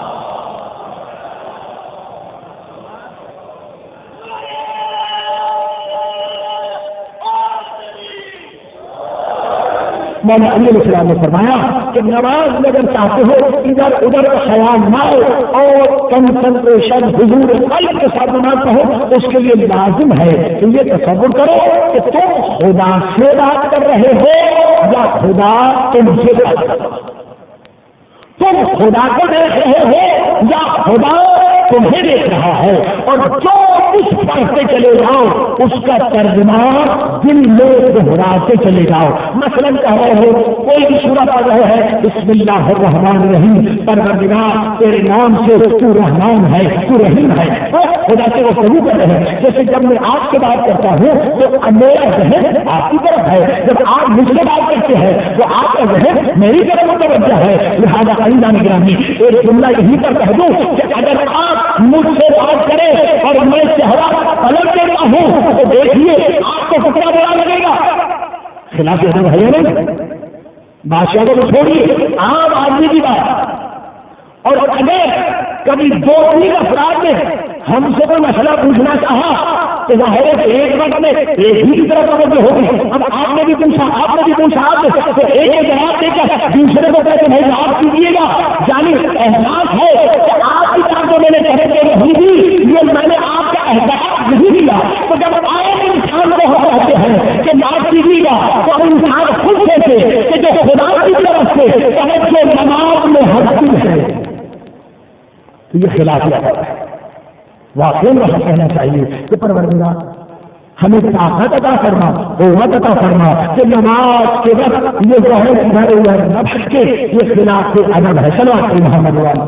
مولا علی علیہ السلام نے فرمایا کہ نماز میں اگر چاہتے ہو ادھر ادھر کا خیال نہ ہو اور کنسنٹریشن حضور قلب کے ساتھ نماز پڑھو، اس کے لیے لازم ہے کہ یہ تصور کرو کہ تم خدا سے بات کر رہے ہو یا خدا تم سے بات کر رہے ہو، تم خدا کو دیکھ رہے ہو یا خدا تمہیں دیکھ رہا ہے، اور جو کچھ پڑھتے چلے جاؤ اس کا ترجمہ دل میں دہراتے چلے جاؤ۔ مثلاً کہہ رہے ہو کوئی بھی سورہ پڑھ رہے ہیں، بسم اللہ الرحمن الرحیم، پروردگار تیرے نام سے تو رحمان ہے تو رحیم ہے، خدا سے وہ شروع کر رہے ہیں۔ جیسے جب میں آپ سے بات کرتا ہوں تو میرا ذہن آپ کی طرف ہے، جب آپ مجھ سے بات کرتے ہیں تو آپ کا ذہن میری طرف متوجہ ہے۔ لہٰذا عزیزان گرامی ایک جملہ یہیں پر کہہ دوں کہ اگر آپ مجھ سے بات کریں اور میں چہرہ پلٹ دیتا ہوں تو دیکھیے آپ کو کتنا برا لگے گا۔ خلاف ادب ہے نہیں، بادشاہ کو چھوڑیے، عام آدمی کی بات۔ اور اگر کبھی دو تین افراد نے ہم سے کوئی مسئلہ پوچھنا چاہا تو ظاہر ہے کہ ایک وقت میں ایک ہی کی طرف توجہ ہوگی۔ اب آپ نے بھی پوچھا آپ نے بھی پوچھا آپ نے تو ایک کو جواب دے کر دوسرے کو کہتے ہیں جواب کیجیے گا، یعنی احساس ہے کہ آپ کی طرف جو میں نے کہتے نہیں دی یہ میں نے آپ کا احساس نہیں دیا۔ تو جب آئے انسان کو ہم کہتے ہیں کہ معاف کیجیے گا تو انسان خود کہتے کہ جو خدا کی طرف سے جو نماز میں ہستی ہے تو یہ خلاف ہے۔ واقعی میں کہنا چاہیے کہ پروردگار ہمیں طاقت عطا فرما، قوت عطا فرما کہ نماز کے وقت یہ ظاہر ادھر ادھر نہ بھٹکے، یہ خلاف کے ادب ہے۔ صلوات علی محمد والا۔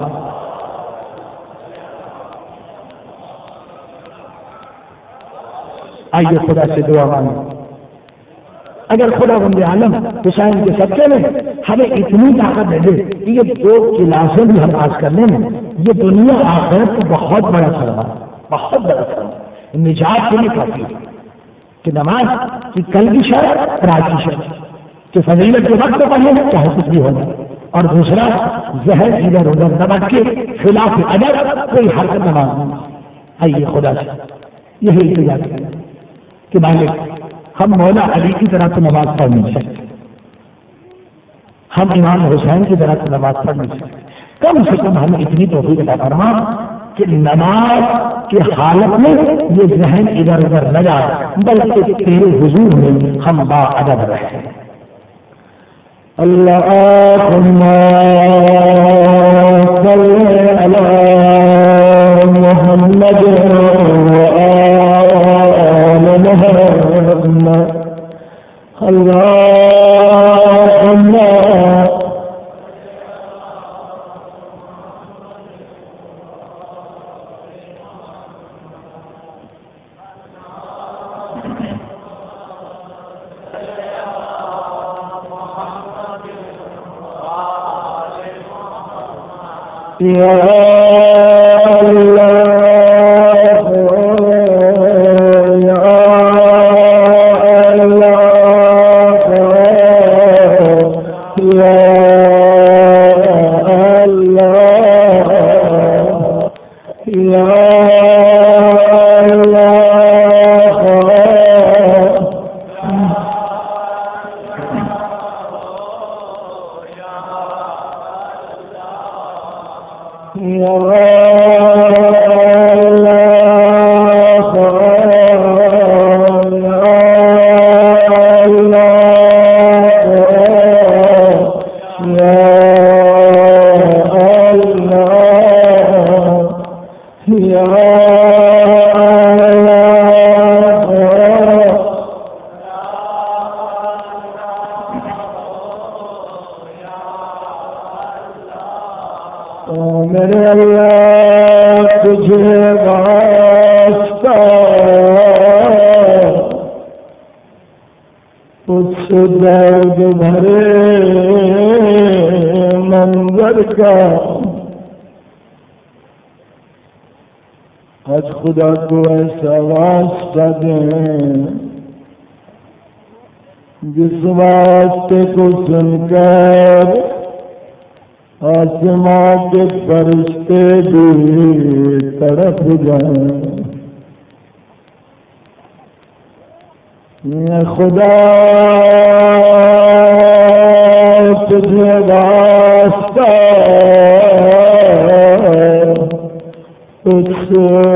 آئیے خدا سے دعا مانگیں، اگر خدا بند عالم حسین کے صدقے میں ہمیں اتنی طاقت دے دے کہ یہ دو کلاسیں بھی ہم پاس کر لیں، یہ دنیا آخرت کا بہت بڑا فرما، بہت بڑا فرما، نجات کے لیے کافی ہے کہ نماز کی کل کی شرط رات کی شرط کہ فضیلت کے وقت پڑھنے میں چاہے کچھ بھی ہونا، اور دوسرا ذہن ادھر ادھر نہ بھٹکے، خلاف ادب کوئی حرکت نماز نہیں۔ آئیے خدا سے یہی التجا کریں کہ مالک ہم مولا علی کی طرح تو نماز پڑھ نہیں سکتے، ہم امام حسین کی طرح تو نماز پڑھ نہیں سکتے، کم سے کم ہمیں اتنی توفیق عطا فرما کہ نماز کی حالت میں یہ ذہن ادھر ادھر نہ جائے بلکہ تیرے حضور میں ہم با ادب رہیں۔ اللہم صل علی محمد وآل محمد اللهم یا میرے اللہ تجھے واسطہ اس درد بھرے منظر کا آج خدا کو ایسا واسطہ دیں جس واسطے کو سن کر آسمان کے فرشتے بھی تڑپ جائیں. یا خدا تجھے واسطہ اس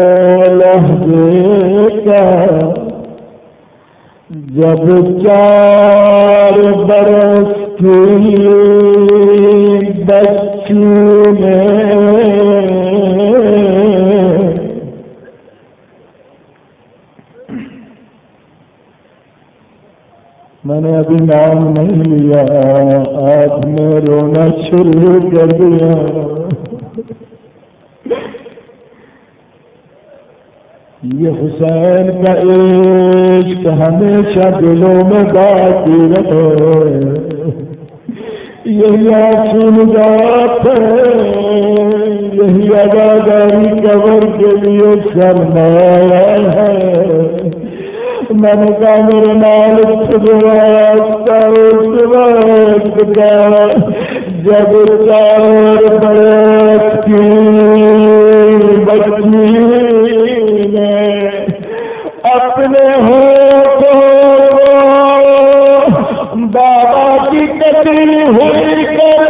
لحظے کا جب چار برس کی بچی میں میں نے ابھی نام نہیں لیا آپ نے رونا شروع کر دیا. یہ حسین کا عشق ہمیشہ دلوں میں باقی رہے. یہی آسون ذات ہے, یہی اداکاری قبر کے لیے سرمایہ ہے. میں نے کہا میرے مالک سے واسطہ اس وقت کا جب چار برس کی بچی نے اپنے ہوٹوں بابا کی کٹی ہوئی کر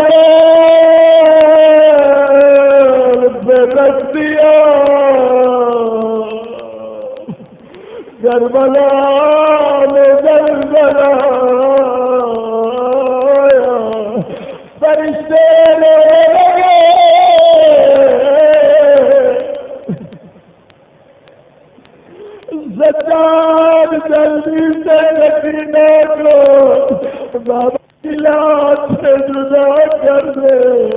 رکھ دیا. کربلا میں زلزلہ فرشتے رونے لگے. زجاج جلدی سے نکینے کو بابا کی لاش سے جدا کر دے.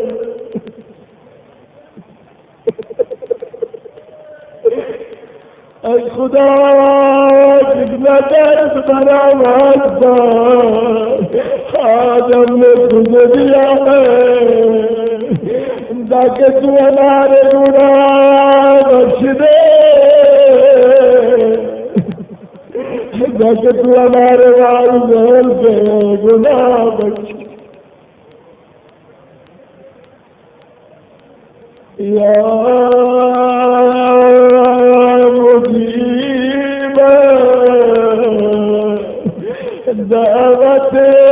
اے خدا جتنا درد بھرا واسطہ آج ہم نے تجھے دیا ہے تاکہ تو ہمارے گناہ بخش دے, تاکہ تو ہمارے والدین سے گناہ بخش. یا مجیب دعوت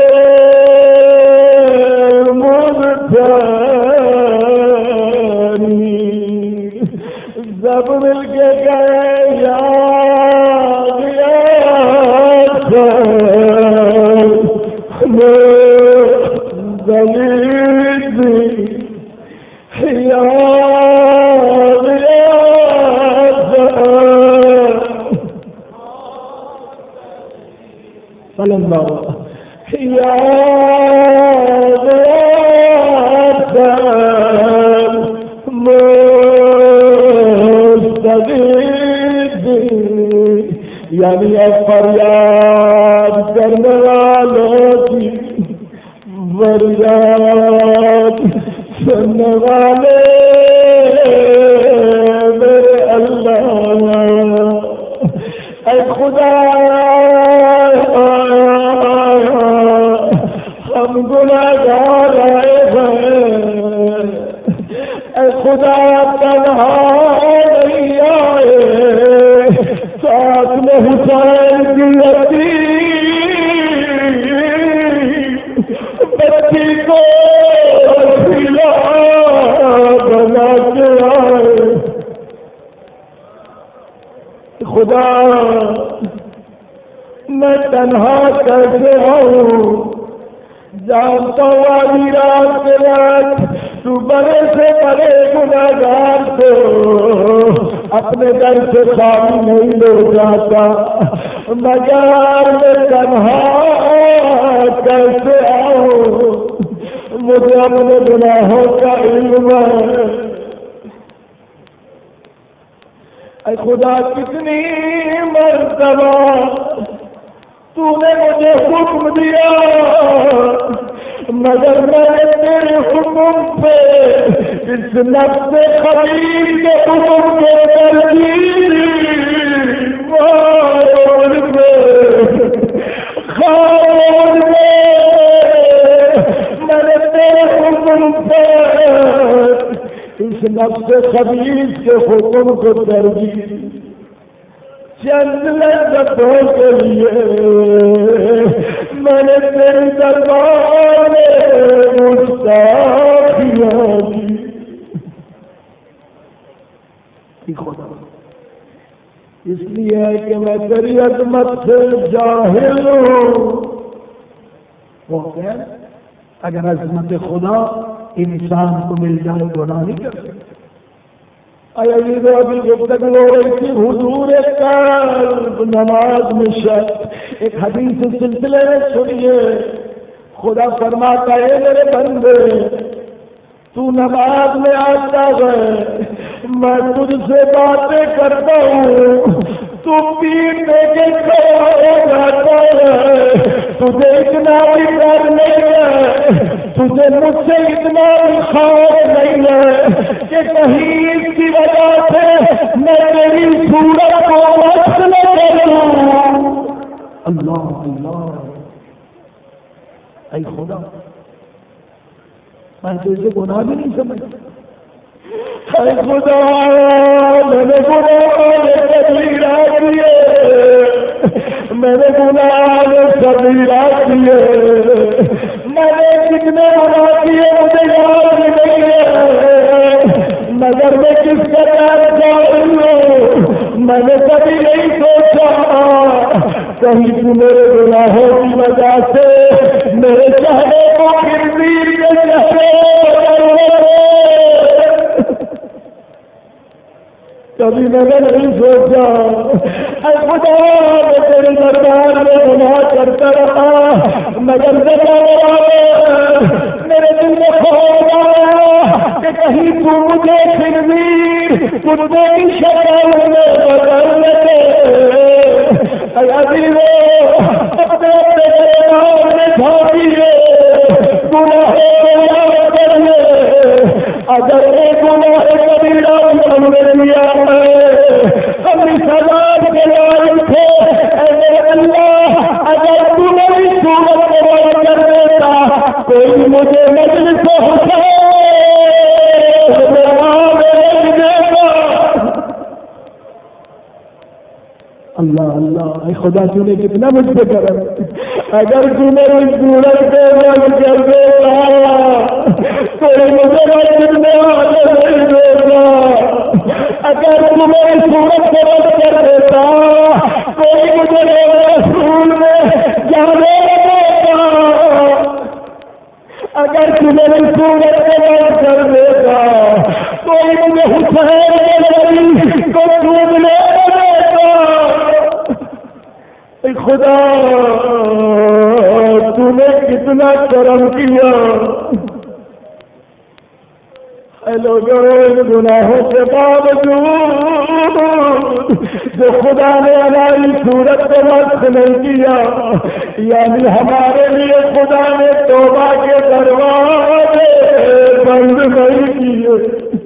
مدتانی سب مل کے گئے یاد یاد دلیل یاد یاد صلی اللہ یا یعنی فریاد کرنے والوں کی فریاد سننے والے میرے اللہ اے خدا ہم گناہگار آئے ہیں اے خدا تنہا نہیں آئے ساتھ میں حسین کی بچی کو سلا بنا کے آئے خدا میں تنہا کیسے آؤں جانتا والی رات رات تو بڑے سے بڑے گناہگار کو اپنے در سے خالی نہیں لے جاتا مگر میں تنہا کیسے آؤں مجھے اپنے گناہوں کا علم ہے اے خدا کتنی مرتبہ تو نے مجھے حکم دیا مگر میں نے تیرے حکم پہ اس نفس خلیل کے حکم کے ترجیح مار میں خار میں میں نے تیرے حکم پہ اس نفس خلیل کے حکم کو ترجیح چند لذتوں کے لیے میں نے تیری دربار میں مستعفیاں دی اس لیے کہ میں تیری عظمت سے جاہل ہوں وہ کیا اگر عظمت خدا انسان کو مل جائے گناہ نہیں کر سکتے ابھی گفتگو ہو رہی تھی حضور قلب نماز میں شک ایک حدیث سلسلے میں سنیے خدا فرماتا ہے میرے بندے تو نماز میں آتا ہے میں تجھ سے باتیں کرتا ہوں تو پیر دے کے کھڑا ہو جاتا ہے تجھے اتنا بھی ڈر نہیں ہے تجھے مجھ سے اتنا بھی خوف نہیں ہے کہ کہیں اس کی وجہ سے میں تیری صورت کو مست نہ کروں اللہ اللہ اے خدا میں تجھے گناہ بھی نہیں سمجھتا اے خدا میں نے گناہ کبیرہ کیے میں نے گناہ کبیرہ کیے میں نے کتنے گناہ کیے مجھے یاد نہیں ہے مگر میں کس قدر جاہل ہوں میں نے کبھی نہیں سوچا کہیں تو میرے گناہوں کی وجہ سے میرے چہرے کو خنزیر کے چہرے کبھی میں نے نہیں سوچا اے خدا میں تیرے دربار میں گناہ کرتا رہا مگر میرے دل میں خوف آیا کہ کہیں تو مجھے خنزیر کتے کی شکل میں بدل دے اے عزیزو اپنے اپنے گناہ میں جھانکیے گناہ کو یاد کر لے اگر ایک گناہ کبیرہ ہم نے کیا ہے ہم اس عذاب کے لائق تھے اے میرے اللہ اگر تو میری صورت کو بڑھ کر دیتا کوئی مجھے مجلس حسین اللہ اللہ اے خدا تو نے کتنا مجھ پہ کرم اگر تو میری صورت کو بڑھ کر دیتا کوئی مجھے مجلس میں آنے نہیں دیتا اگر تو میری صورت کو بڑھ کر دیتا کوئی مجھے رسول میں جانے دیتا اگر تو میری صورت کو بڑھ کر دیتا کوئی مجھے حسین کو ڈوبنے دیتا خدا تو نے کتنا کرم کیا، اے لوگوں ان گناہوں کے باوجود جو خدا نے ہماری صورت کو مست نہیں کیا، یعنی ہمارے لیے خدا نے توبہ کے دروازے بند نہیں کیے۔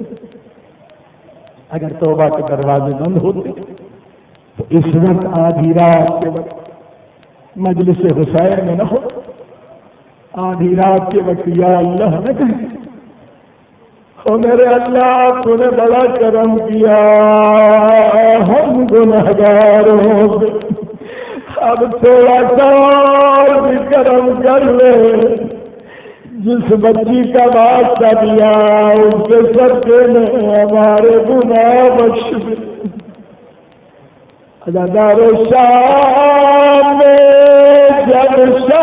اگر توبہ کے دروازے بند ہوتے تو اس وقت آدھی رات کے وقت مجلس حسین میں نہ ہو، آدھی رات کے وقت یا اللہ نہ کہیں او میرے اللہ تو نے بڑا کرم کیا، ہم گنہگار ہوں، اب تھوڑا سا اور بھی کرم کر لے، جس بچی کا واسطہ دیا اس کے صدقے میں ہمارے گناہ بخش دے۔ ادادار شام میں جب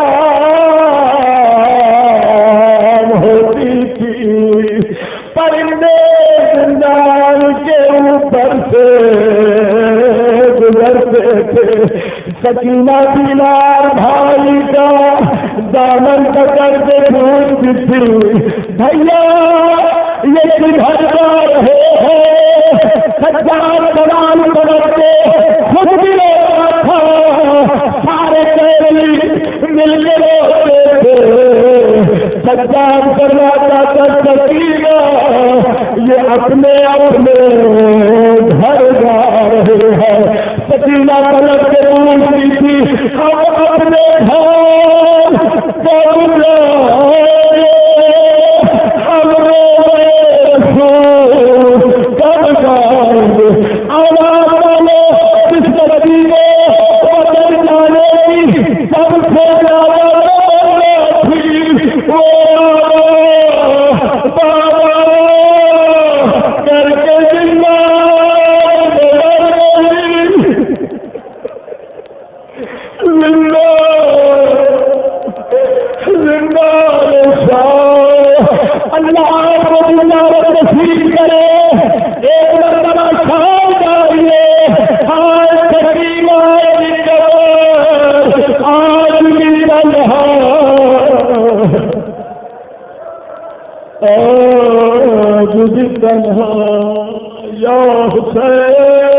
شام ہوتی تھی پرندے زندان کے اوپر سے گزرتے تھے، سکینہ دینار بھائی کا دامن پکڑ کے ڈھونڈتی تھی، بھیا یہ کدھر جا رہے ہیں؟ سجاد کمال کرتے خود بھی روتا تھا، سارے قیدی مل کے روتے تھے، سجاد کرواتا تھا سکینہ یہ اپنے اپنے گھر جا رہے ہیں، سکینہ پلٹ کے پوچھتی تھی ہم اپنے گھر پہنچ رہے ہم کب جائیں گے؟ آواز والے اس مدینے بدل جانے کی سب سے زیادہ تھی وہ بابا کر کے زندہ زندہ زندہ اللہ کو زندہ نصیب کرے، ایک مرتبہ شام جائیے، آج تقریب آج بھی تنہا آج بھی تنہا یا حسین